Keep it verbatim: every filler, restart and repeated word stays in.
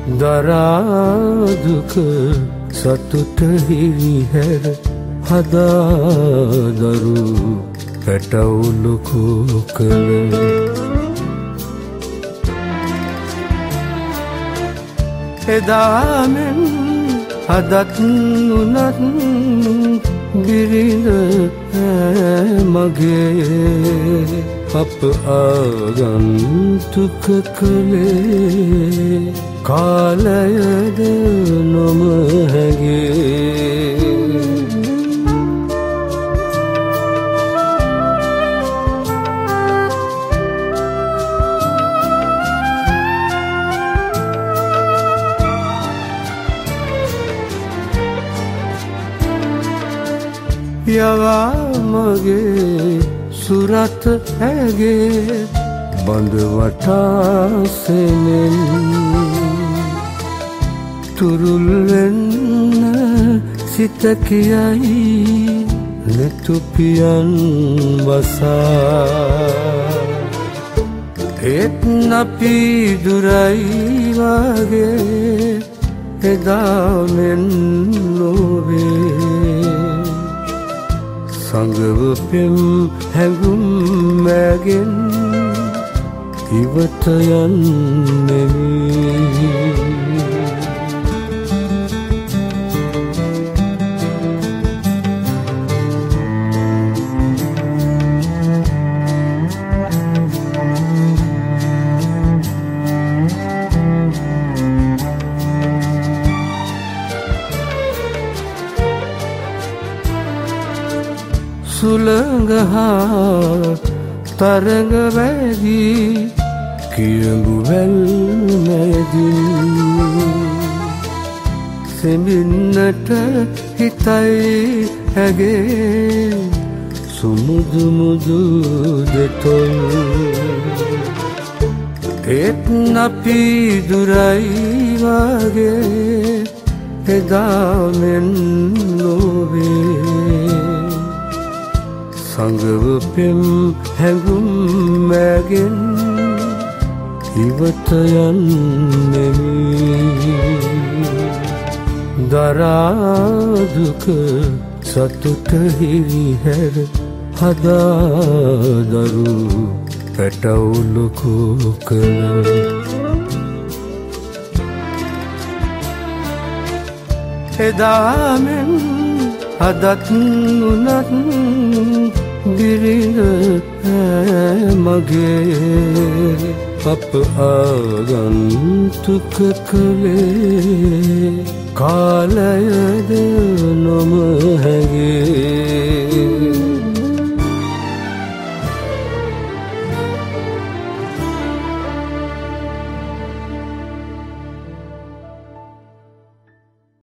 දරාදුක සතුට හිරිහැර හදාදරු පැටවුලු කෝකල එදාමෙන් අදත් උනත් බිරිඳ මගේ අප ආගන්තුක කළේ කාලයද නොම හැගේ යවා මගේ සුරත ඇගේ බඳ වටාසෙනෙන් තුරුල් වෙන්න සිත කියයි නෙතුපියන් වසා ඒත් අපි දුරයි වගේ එදා මෙන් නොවේ සංගව පෙම් හැඟුම් මැගෙන් ඉවත යන්නෙමි සුළඟ හා තරඟ වැදී කියඹු වැල් මැදින් සෙමින්නට හිතයි හැගේ සුමුදු මුදු දෙතොල් ඒත් අපි දුරයි වගේ එදා මෙන් නොවේ සංගව පෙම් හැඟුම් මැගෙන් ඉවත යන්නෙමි දරාදුක සතුට හිරිහැර හදාදරු පැටවුලු කෝකල එදාමෙන් අදත් උනත් බිරිඳ මගේ අප ආගන්තුක කළේ කාලයද නොම හැගේ